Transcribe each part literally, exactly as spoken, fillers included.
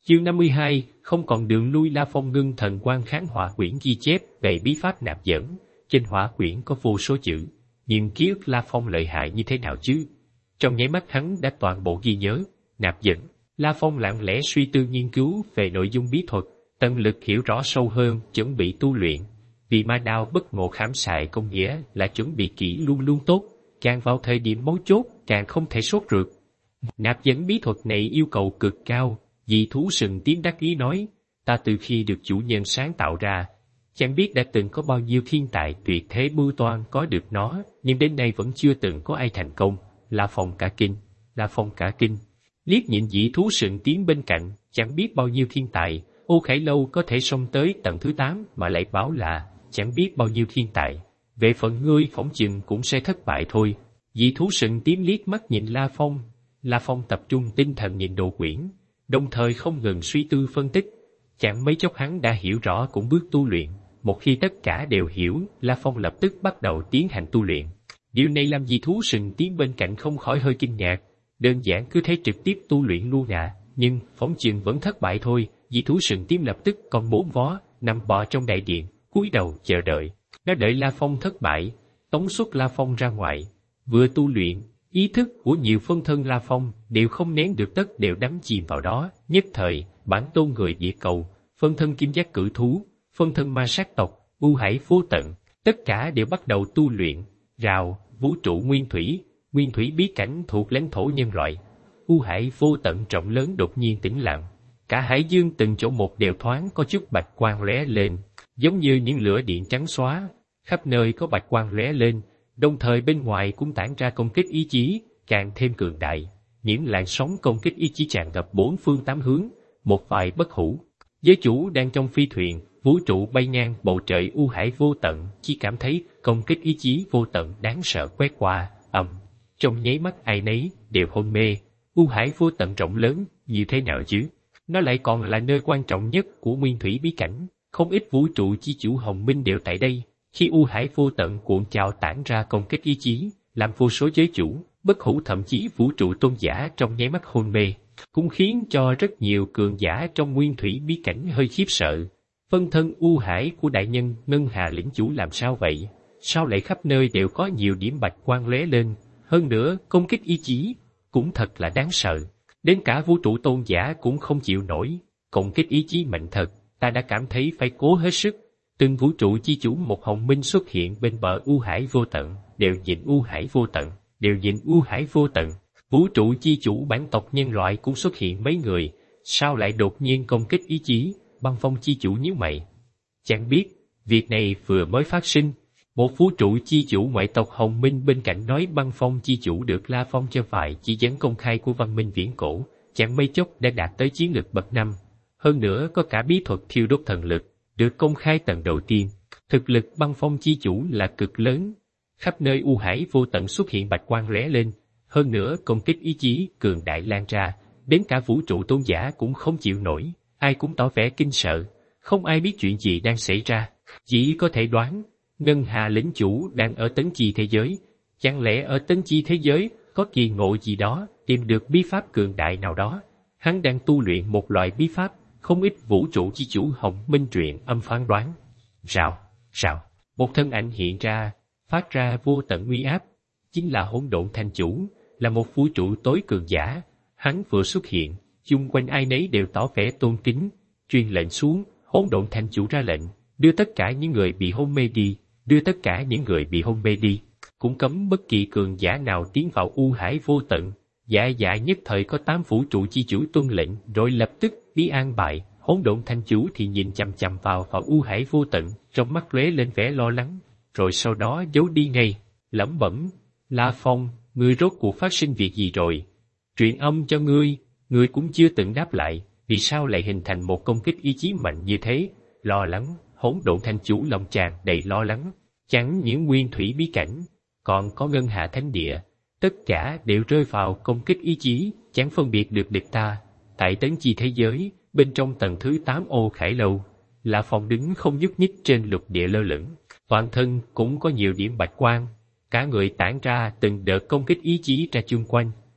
Chương năm mươi hai, không còn đường lui. La Phong ngưng thần quan kháng hỏa quyển ghi chép về bí pháp nạp dẫn. Trên hỏa quyển có vô số chữ, nhưng ký ức La Phong lợi hại như thế nào chứ? Trong nháy mắt hắn đã toàn bộ ghi nhớ. Nạp dẫn. La Phong lặng lẽ suy tư nghiên cứu về nội dung bí thuật, tận lực hiểu rõ sâu hơn, chuẩn bị tu luyện. Vì ma đao bất ngộ khảm xại công nghĩa là chuẩn bị kỹ luôn luôn tốt, càng vào thời điểm mấu chốt càng không thể sốt ruột. Nạp dẫn bí thuật này yêu cầu cực cao. Dị thú sừng tím đắc ý nói, ta từ khi được chủ nhân sáng tạo ra, chẳng biết đã từng có bao nhiêu thiên tài tuyệt thế mưu toan có được nó, nhưng đến nay vẫn chưa từng có ai thành công. La Phong cả kinh, La Phong cả kinh, liếc nhìn dị thú sừng tím bên cạnh, chẳng biết bao nhiêu thiên tài, Ô Khải Lâu có thể xông tới tầng thứ tám mà lại báo là chẳng biết bao nhiêu thiên tài. Về phần ngươi phỏng chừng cũng sẽ thất bại thôi. Dị thú sừng tím liếc mắt nhìn La Phong, La Phong tập trung tinh thần nhìn đồ quyển, đồng thời không ngừng suy tư phân tích. Chẳng mấy chốc hắn đã hiểu rõ cũng bước tu luyện. Một khi tất cả đều hiểu, La Phong lập tức bắt đầu tiến hành tu luyện. Điều này làm dị thú sừng tím bên cạnh không khỏi hơi kinh ngạc. Đơn giản cứ thế trực tiếp tu luyện luôn à, nhưng phỏng chừng vẫn thất bại thôi. Dị thú sừng tím lập tức còn bốn vó, nằm bò trong đại điện, cúi đầu chờ đợi. Nó đợi La Phong thất bại, tống xuất La Phong ra ngoài. Vừa tu luyện, ý thức của nhiều phân thân La Phong đều không nén được, tất đều đắm chìm vào đó. Nhất thời, bản tôn người địa cầu, phân thân kim giác cử thú, phân thân ma sát tộc, u hải vô tận, tất cả đều bắt đầu tu luyện. Rào, vũ trụ nguyên thủy, nguyên thủy bí cảnh thuộc lãnh thổ nhân loại. U hải vô tận rộng lớn đột nhiên tĩnh lặng. Cả hải dương từng chỗ một đều thoáng có chút bạch quang lóe lên, giống như những lửa điện trắng xóa. Khắp nơi có bạch quang lóe lên, đồng thời bên ngoài cũng tản ra công kích ý chí, càng thêm cường đại. Những làn sóng công kích ý chí tràn ngập bốn phương tám hướng, một vài bất hủ. Giới chủ đang trong phi thuyền, vũ trụ bay ngang bầu trời u hải vô tận, chỉ cảm thấy công kích ý chí vô tận đáng sợ quét qua, ầm. Trong nháy mắt ai nấy đều hôn mê. U hải vô tận rộng lớn như thế nào chứ? Nó lại còn là nơi quan trọng nhất của nguyên thủy bí cảnh. Không ít vũ trụ chi chủ Hồng Minh đều tại đây. Khi u hải vô tận cuộn trào tản ra công kích ý chí, làm vô số giới chủ, bất hủ thậm chí vũ trụ tôn giả trong nháy mắt hôn mê, cũng khiến cho rất nhiều cường giả trong nguyên thủy bí cảnh hơi khiếp sợ. Phân thân u hải của đại nhân Ngân Hà lĩnh chủ làm sao vậy? Sao lại khắp nơi đều có nhiều điểm bạch quang lóe lên? Hơn nữa, công kích ý chí cũng thật là đáng sợ. Đến cả vũ trụ tôn giả cũng không chịu nổi. Công kích ý chí mạnh thật, ta đã cảm thấy phải cố hết sức. Từng vũ trụ chi chủ một Hồng Minh xuất hiện bên bờ u hải vô tận, đều nhìn u hải vô tận, đều nhìn u hải vô tận. Vũ trụ chi chủ bản tộc nhân loại cũng xuất hiện mấy người, sao lại đột nhiên công kích ý chí? Băng Phong chi chủ nhíu mày. Chẳng biết, việc này vừa mới phát sinh. Một vũ trụ chi chủ ngoại tộc Hồng Minh bên cạnh nói Băng Phong chi chủ được La Phong cho phải chỉ dẫn công khai của văn minh viễn cổ, chẳng mấy chốc đã đạt tới chiến lực bậc năm. Hơn nữa có cả bí thuật thiêu đốt thần lực, được công khai tầng đầu tiên. Thực lực Băng Phong chi chủ là cực lớn. Khắp nơi u hải vô tận xuất hiện bạch quang lóe lên. Hơn nữa công kích ý chí cường đại lan ra, đến cả vũ trụ tôn giả cũng không chịu nổi. Ai cũng tỏ vẻ kinh sợ, không ai biết chuyện gì đang xảy ra. Chỉ có thể đoán, Ngân Hà lĩnh chủ đang ở tấn chi thế giới. Chẳng lẽ ở tấn chi thế giới có kỳ ngộ gì đó, tìm được bí pháp cường đại nào đó? Hắn đang tu luyện một loại bí pháp, không ít vũ trụ chi chủ Hồng Minh truyện âm phán đoán. Rào, rào, một thân ảnh hiện ra, phát ra vô tận uy áp, chính là Hỗn Độn Thanh Chủ, là một vũ trụ tối cường giả. Hắn vừa xuất hiện, chung quanh ai nấy đều tỏ vẻ tôn kính, truyền lệnh xuống. Hỗn Độn Thanh Chủ ra lệnh, đưa tất cả những người bị hôn mê đi, đưa tất cả những người bị hôn mê đi, cũng cấm bất kỳ cường giả nào tiến vào u hải vô tận. Dạ dạ nhất thời có tám vũ trụ chi chủ tuân lệnh, rồi lập tức đi an bài. Hỗn Độn Thanh Chủ thì nhìn chằm chằm vào vào u hải vô tận, trong mắt lóe lên vẻ lo lắng, rồi sau đó giấu đi ngay, lẩm bẩm: La Phong, ngươi rốt cuộc phát sinh việc gì rồi? Truyền âm cho ngươi, ngươi cũng chưa từng đáp lại, vì sao lại hình thành một công kích ý chí mạnh như thế? Lo lắng, Hỗn Độn Thanh Chủ lòng tràn đầy lo lắng. Chẳng những nguyên thủy bí cảnh, còn có Ngân Hà Thánh Địa, tất cả đều rơi vào công kích ý chí, chẳng phân biệt được địch ta. Tại tấn chi thế giới, bên trong tầng thứ tám Ô Khải Lâu, La Phong đứng không nhúc nhích trên lục địa lơ lửng, toàn thân cũng có nhiều điểm bạch quang, cả người tản ra từng đợt công kích ý chí ra chung quanh.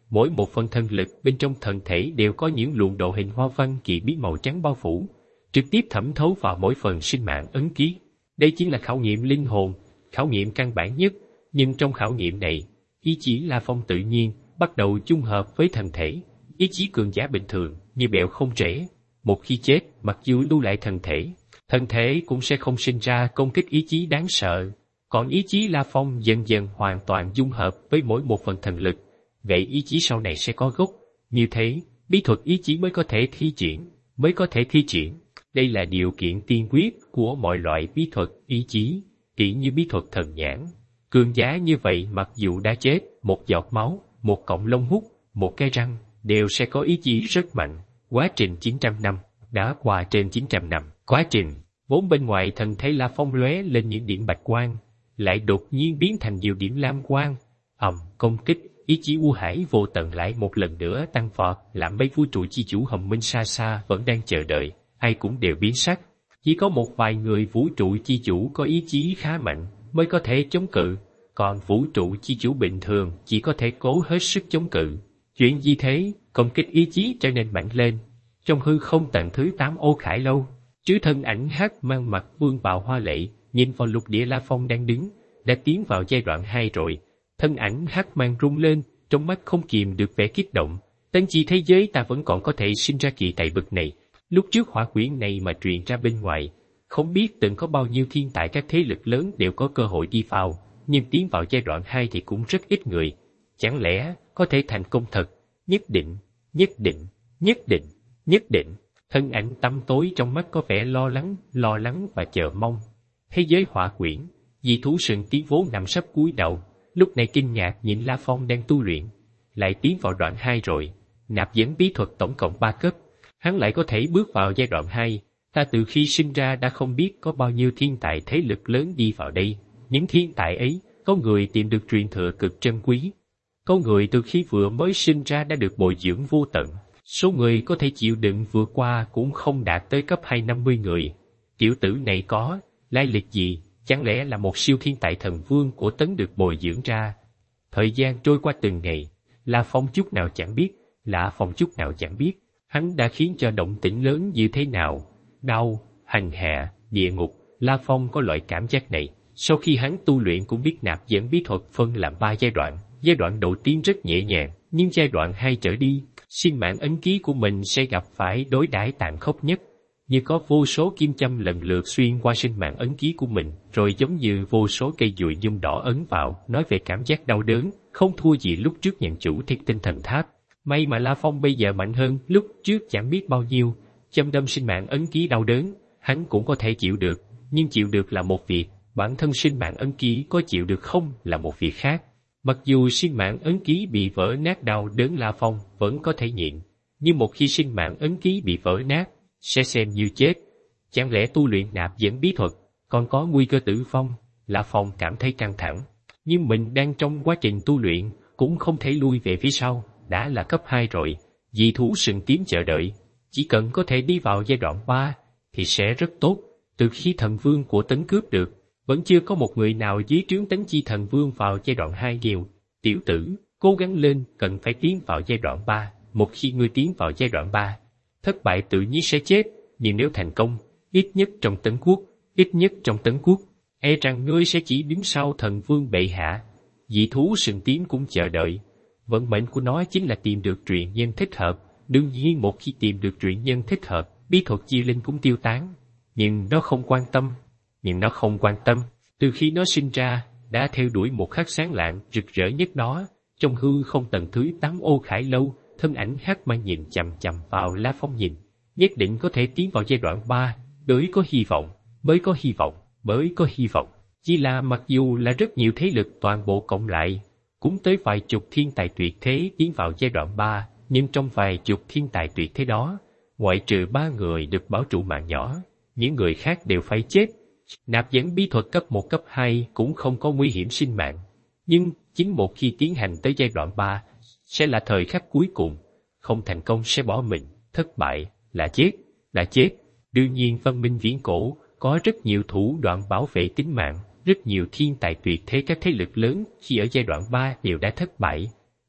mỗi một phần thần lực bên trong thần thể đều có những luồng độ hình hoa văn kỳ bí màu trắng bao phủ, trực tiếp thẩm thấu vào mỗi phần sinh mạng ấn ký. Đây chính là khảo nghiệm linh hồn, khảo nghiệm căn bản nhất, nhưng trong khảo nghiệm này, ý chí La Phong tự nhiên bắt đầu chung hợp với thần thể. Ý chí cường giả bình thường như bẹo không rễ, một khi chết, mặc dù lưu lại thần thể, thần thể cũng sẽ không sinh ra công kích ý chí đáng sợ. Còn ý chí La Phong dần dần hoàn toàn dung hợp với mỗi một phần thần lực, vậy ý chí sau này sẽ có gốc. Như thế, bí thuật ý chí mới có thể thi triển, mới có thể thi triển. Đây là điều kiện tiên quyết của mọi loại bí thuật ý chí, kỹ như bí thuật thần nhãn. Cường giả như vậy mặc dù đã chết, một giọt máu, một cọng lông hút, một cái răng, đều sẽ có ý chí rất mạnh. Quá trình chín trăm năm, đã qua trên chín trăm năm. Quá trình, vốn bên ngoài thần thấy La Phong lóe lên những điểm bạch quang, lại đột nhiên biến thành nhiều điểm lam quang. Ầm, công kích, ý chí u hải vô tận lại một lần nữa tăng vọt, làm mấy vũ trụ chi chủ Hồng Minh xa xa vẫn đang chờ đợi, ai cũng đều biến sắc. Chỉ có một vài người vũ trụ chi chủ có ý chí khá mạnh mới có thể chống cự, còn vũ trụ chi chủ bình thường chỉ có thể cố hết sức chống cự. Chuyện gì thế? Công kích ý chí trở nên mạnh lên. Trong hư không tận thứ tám ô khải lâu, chứ thân ảnh hắc mang mặt vương bào hoa lệ, nhìn vào lục địa La Phong đang đứng, đã tiến vào giai đoạn hai rồi. Thân ảnh hắc mang rung lên, trong mắt không kìm được vẻ kích động. Tên chi thế giới ta vẫn còn có thể sinh ra kỳ tài bực này. Lúc trước hỏa quyển này mà truyền ra bên ngoài, không biết từng có bao nhiêu thiên tài các thế lực lớn đều có cơ hội đi vào, nhưng tiến vào giai đoạn hai thì cũng rất ít người. Chẳng lẽ có thể thành công thật? Nhất định, nhất định, nhất định, nhất định. Thân ảnh tăm tối trong mắt có vẻ lo lắng, lo lắng và chờ mong. Thế giới hỏa quyển, dị thú sừng tiến vốn nằm sắp cúi đầu, lúc này kinh ngạc nhìn La Phong đang tu luyện, lại tiến vào đoạn hai rồi. Nạp dẫn bí thuật tổng cộng ba cấp, hắn lại có thể bước vào giai đoạn hai. Ta từ khi sinh ra đã không biết có bao nhiêu thiên tài thế lực lớn đi vào đây. Những thiên tài ấy, có người tìm được truyền thừa cực trân quý, có người từ khi vừa mới sinh ra đã được bồi dưỡng vô tận. Số người có thể chịu đựng vượt qua cũng không đạt tới cấp hai năm mươi người. Tiểu tử này có lai lịch gì? Chẳng lẽ là một siêu thiên tài thần vương của Tấn được bồi dưỡng ra? Thời gian trôi qua từng ngày, La Phong chút nào chẳng biết, Lạ Phong chút nào chẳng biết, hắn đã khiến cho động tĩnh lớn như thế nào. Đau, hành hạ, địa ngục, La Phong có loại cảm giác này. Sau khi hắn tu luyện cũng biết nạp dẫn bí thuật phân làm ba giai đoạn. Giai đoạn đầu tiên rất nhẹ nhàng, nhưng giai đoạn hai trở đi, sinh mạng ấn ký của mình sẽ gặp phải đối đãi tàn khốc nhất. Như có vô số kim châm lần lượt xuyên qua sinh mạng ấn ký của mình, rồi giống như vô số cây dùi nhung đỏ ấn vào, nói về cảm giác đau đớn, không thua gì lúc trước nhận chủ thiên tinh thần tháp. May mà La Phong bây giờ mạnh hơn, lúc trước chẳng biết bao nhiêu, châm đâm sinh mạng ấn ký đau đớn, hắn cũng có thể chịu được, nhưng chịu được là một việc, bản thân sinh mạng ấn ký có chịu được không là một việc khác. Mặc dù sinh mạng ấn ký bị vỡ nát đau đớn La Phong vẫn có thể nhịn, nhưng một khi sinh mạng ấn ký bị vỡ nát, sẽ xem như chết. Chẳng lẽ tu luyện nạp dẫn bí thuật còn có nguy cơ tử vong? La Phong cảm thấy căng thẳng, nhưng mình đang trong quá trình tu luyện, cũng không thể lui về phía sau, đã là cấp hai rồi, dị thú sừng tím chờ đợi, chỉ cần có thể đi vào giai đoạn ba thì sẽ rất tốt. Từ khi thần vương của Tấn cướp được, vẫn chưa có một người nào dưới trướng Tấn chi thần vương vào giai đoạn hai nhiều. Tiểu tử, cố gắng lên, cần phải tiến vào giai đoạn ba. Một khi ngươi tiến vào giai đoạn ba, thất bại tự nhiên sẽ chết, nhưng nếu thành công, ít nhất trong Tấn quốc, ít nhất trong Tấn quốc, e rằng ngươi sẽ chỉ đứng sau thần vương bệ hạ. Dị thú sừng tím cũng chờ đợi, vận mệnh của nó chính là tìm được truyện nhân thích hợp. Đương nhiên một khi tìm được truyện nhân thích hợp, bí thuật chia linh cũng tiêu tán. Nhưng nó không quan tâm, nhưng nó không quan tâm. Từ khi nó sinh ra, đã theo đuổi một khắc sáng lạng rực rỡ nhất đó. Trong hư không tầng thứ tám ô khải lâu, thân ảnh hắc mang nhìn chằm chằm vào La Phong nhìn. Nhất định có thể tiến vào giai đoạn ba, mới có hy vọng, mới có hy vọng, mới có hy vọng. Chỉ là mặc dù là rất nhiều thế lực toàn bộ cộng lại, cũng tới vài chục thiên tài tuyệt thế tiến vào giai đoạn ba, nhưng trong vài chục thiên tài tuyệt thế đó, ngoại trừ ba người được bảo trụ mạng nhỏ, những người khác đều phải chết. Nạp dẫn bí thuật cấp một cấp hai cũng không có nguy hiểm sinh mạng, nhưng chính một khi tiến hành tới giai đoạn ba, sẽ là thời khắc cuối cùng, không thành công sẽ bỏ mình, thất bại là chết, là chết. Đương nhiên văn minh viễn cổ có rất nhiều thủ đoạn bảo vệ tính mạng, rất nhiều thiên tài tuyệt thế các thế lực lớn khi ở giai đoạn ba đều đã thất bại,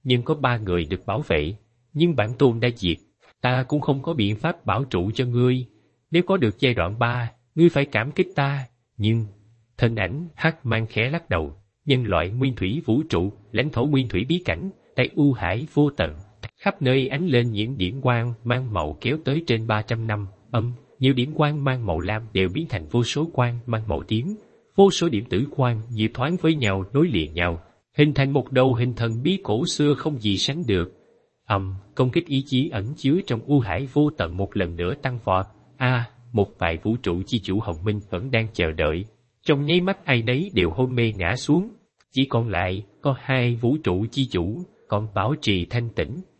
nhưng có ba người được bảo vệ, nhưng bản tôn đã diệt, ta cũng không có biện pháp bảo trụ cho ngươi. Nếu có được giai đoạn ba, ngươi phải cảm kích ta, nhưng... Thân ảnh hắc mang khẽ lắc đầu, nhân loại nguyên thủy vũ trụ, lãnh thổ nguyên thủy bí cảnh, tại u hải vô tận, khắp nơi ánh lên những điểm quang mang màu kéo tới trên ba trăm năm, âm, nhiều điểm quang mang màu lam đều biến thành vô số quang mang màu tím, vô số điểm tử quang nhịp thoáng với nhau nối liền nhau, hình thành một đầu hình thần bí cổ xưa không gì sánh được. Âm, công kích ý chí ẩn chứa trong u hải vô tận một lần nữa tăng vọt. A, một vài vũ trụ chi chủ Hồng Minh vẫn đang chờ đợi. Trong nháy mắt ai nấy đều hôn mê ngã xuống, chỉ còn lại có hai vũ trụ chi chủ còn bảo trì thanh tĩnh.